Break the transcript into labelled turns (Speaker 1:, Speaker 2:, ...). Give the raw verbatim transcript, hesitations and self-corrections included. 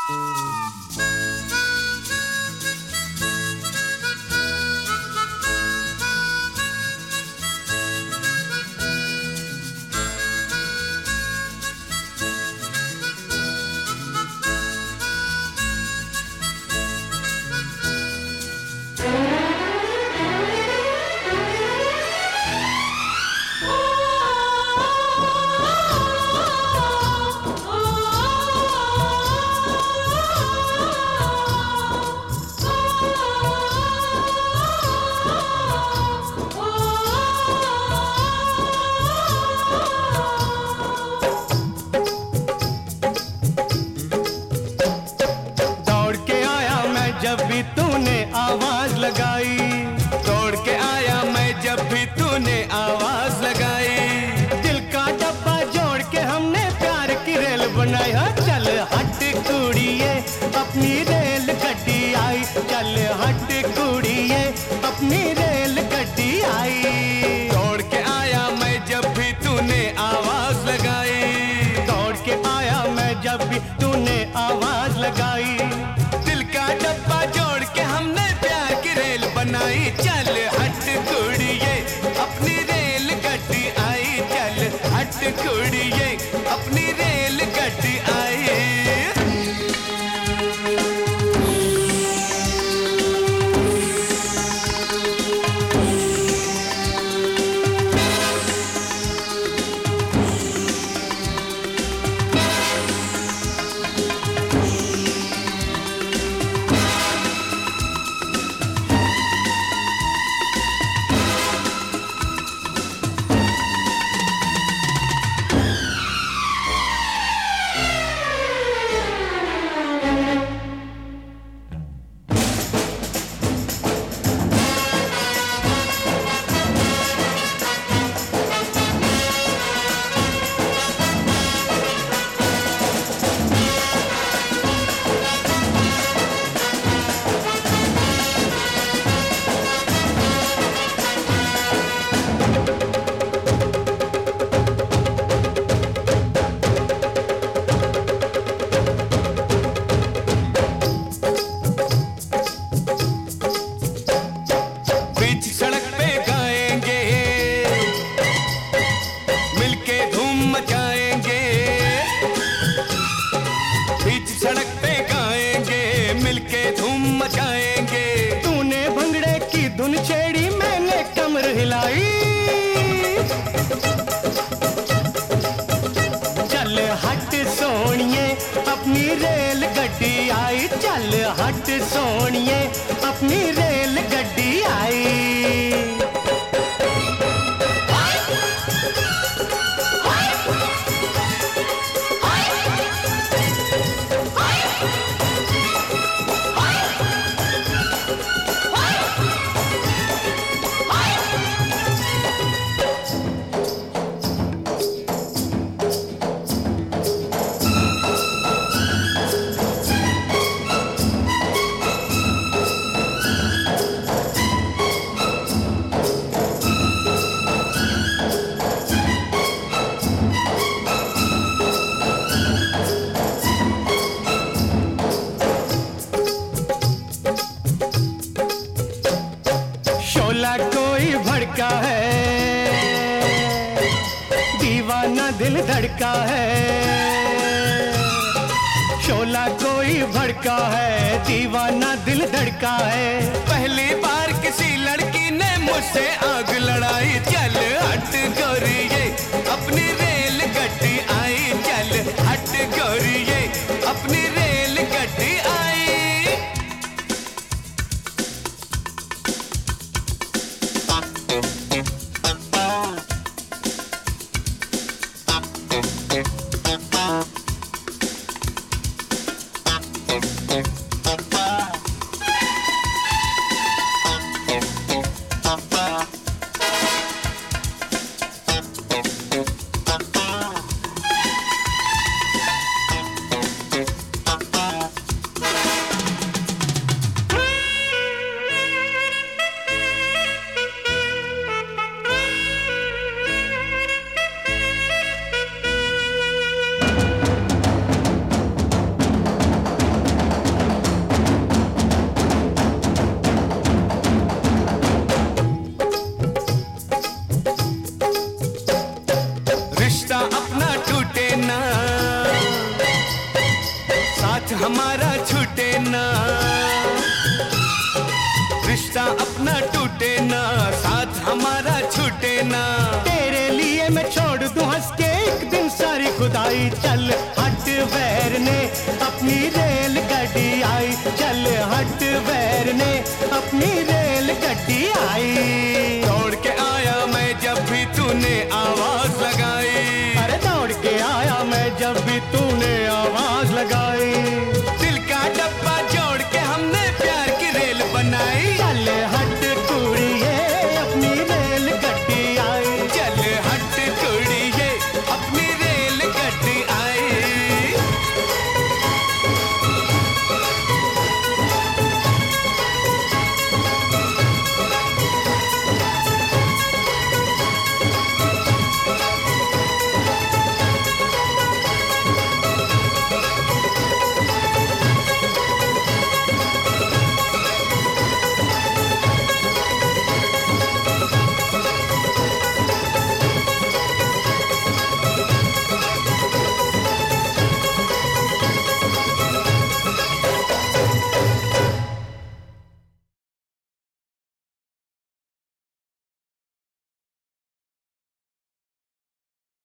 Speaker 1: जब भी तूने आवाज लगाई, दौड़ के आया मैं जब भी तूने आवाज लगाई। दिल का डब्बा जोड़ के हमने प्यार की रेल बनाई। हाँ चल हट कुड़िए अपनी रेल गड्डी आई, चल हट कुड़िए अपनी रेल गड्डी आई। दौड़ के आया मैं जब भी तूने आवाज लगाई, दौड़ के आया मैं जब भी तूने आवाज लगाई। दिल का डब्बा जोड़ के हमने प्यार की रेल बनाई। चल हट कुड़िए अपनी रेल गड्डी आई, चल हट कुड़िए अपनी रेल गड्डी आई। सड़क पे गाएंगे मिलके धूम मचाएंगे। तूने भंगड़े की धुन छेड़ी मैंने कमर हिलाई। चल हट सोनिए अपनी रेल गड्डी आई, चल हट सोनिए अपनी रेल गड्डी आई। शोला कोई भड़का है, दीवाना दिल धड़का है। शोला कोई भड़का है, दीवाना दिल धड़का है। पहली बार किसी लड़की ने मुझसे आग लड़ाई। चल हट गोरिये अपनी रेल गड्डी आई, चल हट गोरिये अपनी रेल गड्डी आई। हमारा छूटे ना, रिश्ता अपना टूटे ना, साथ हमारा छूटे ना। तेरे लिए मैं छोड़ दूं हंस के एक दिन सारी खुदाई। चल हट वैर ने अपनी रेल गड्डी आई, चल हट वैर ने अपनी रेल गड्डी आई। दौड़ के आया मैं जब भी तूने आवाज लगाई, अरे दौड़ के आया मैं जब भी तूने